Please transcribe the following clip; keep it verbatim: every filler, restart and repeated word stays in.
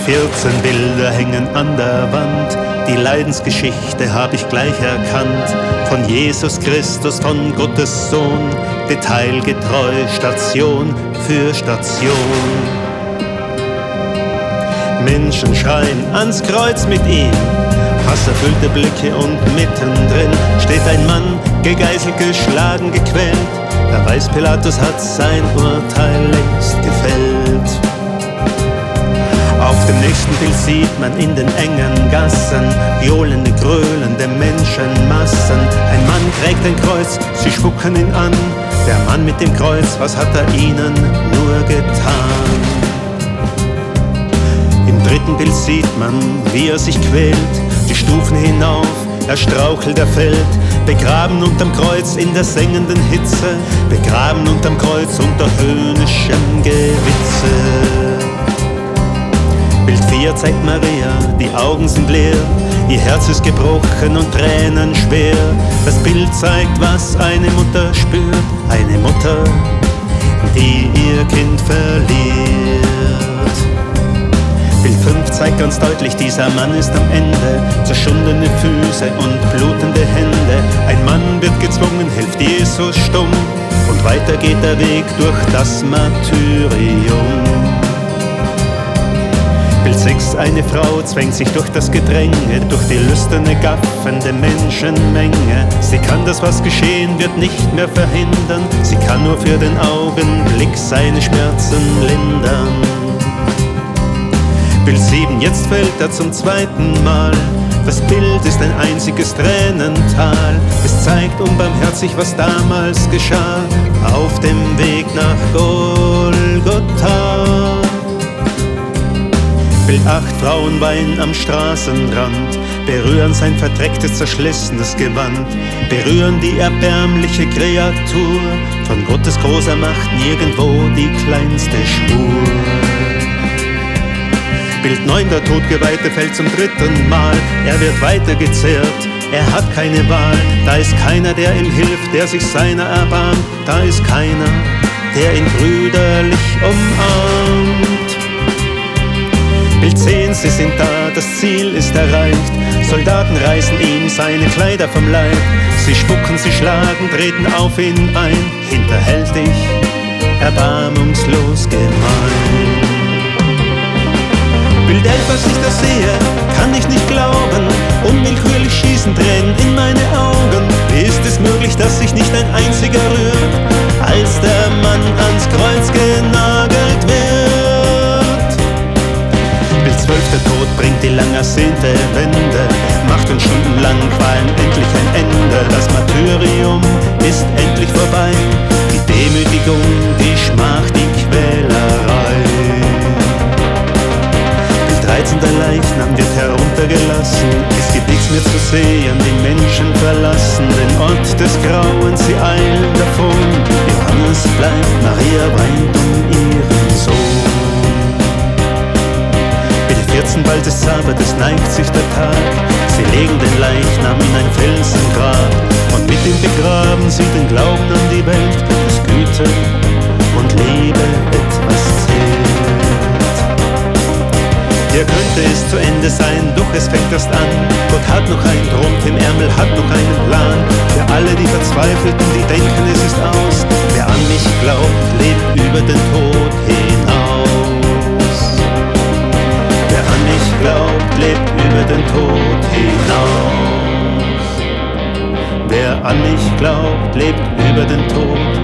vierzehn Bilder hängen an der Wand, die Leidensgeschichte hab ich gleich erkannt. Von Jesus Christus, von Gottes Sohn, detailgetreu, Station für Station. Menschen schreien ans Kreuz mit ihm, hasserfüllte Blicke und mittendrin steht ein Mann, gegeißelt, geschlagen, gequält. Da weiß Pilatus hat sein Urteil längst gefällt. Auf dem nächsten Bild sieht man in den engen Gassen johlende, gröhlende Menschenmassen. Ein Mann trägt ein Kreuz, sie spucken ihn an. Der Mann mit dem Kreuz, was hat er ihnen nur getan? Im dritten Bild sieht man, wie er sich quält, die Stufen hinauf, er strauchelt, er fällt. Begraben unterm Kreuz in der sengenden Hitze, begraben unterm Kreuz unter höhnischem Gewitze. Bild vier zeigt Maria, die Augen sind leer, ihr Herz ist gebrochen und Tränen schwer. Das Bild zeigt, was eine Mutter spürt, eine Mutter, die ihr Kind verliert. Bild fünf zeigt ganz deutlich, dieser Mann ist am Ende, zerschundene Füße und blutende Hände. Ein Mann wird gezwungen, hilft Jesus stumm, und weiter geht der Weg durch das Martyrium. Bild sechs, eine Frau zwängt sich durch das Gedränge, durch die lüsterne, gaffende Menschenmenge. Sie kann das, was geschehen wird, nicht mehr verhindern, sie kann nur für den Augenblick seine Schmerzen lindern. Bild sieben, jetzt fällt er zum zweiten Mal. Das Bild ist ein einziges Tränental. Es zeigt unbarmherzig, was damals geschah, auf dem Weg nach Golgotha. Bild acht, Frauen weinen am Straßenrand, berühren sein verdrecktes, zerschlissenes Gewand, berühren die erbärmliche Kreatur, von Gottes großer Macht nirgendwo die kleinste Spur. Bild neun, der Todgeweihte fällt zum dritten Mal, er wird weitergezehrt, er hat keine Wahl, da ist keiner, der ihm hilft, der sich seiner erbarmt, da ist keiner, der ihn brüderlich umarmt. Bild zehn, sie sind da, das Ziel ist erreicht, Soldaten reißen ihm seine Kleider vom Leib, sie spucken, sie schlagen, treten auf ihn ein, hinterhältig, erbarmungslos gemein. Bild elf, als ich das sehe, kann ich nicht glauben, unwillkürlich schießen Tränen in meine Augen. Wie ist es möglich, dass sich nicht ein einziger rührt, als der Mann ans Kreuz genagelt wird? Bild zwölf, der Tod bringt die lang ersehnte Wende, macht uns stundenlang Qualen endlich ein Ende. Das Martyrium ist endlich vorbei, die Demütigung, die Schmach, die Quälerei. dreizehn, der Leichnam wird heruntergelassen, es gibt nichts mehr zu sehen, die Menschen verlassen den Ort des Grauens, sie eilen davon. Johannes bleibt, Maria weint um ihren Sohn. Bild vierzehn, bald ist Sabbat, es neigt sich der Tag, sie legen den Leichnam in ein Felsengrab, und mit ihm begraben sie den Glauben an die Welt, dass Güte und Liebe etwas zählt. Hier könnte es zu Ende sein, doch es fängt erst an. Gott hat noch einen Trumpf im Ärmel, hat noch einen Plan. Für alle, die Verzweifelten, die denken, es ist aus. Wer an mich glaubt, lebt über den Tod hinaus. Wer an mich glaubt, lebt über den Tod hinaus. Wer an mich glaubt, lebt über den Tod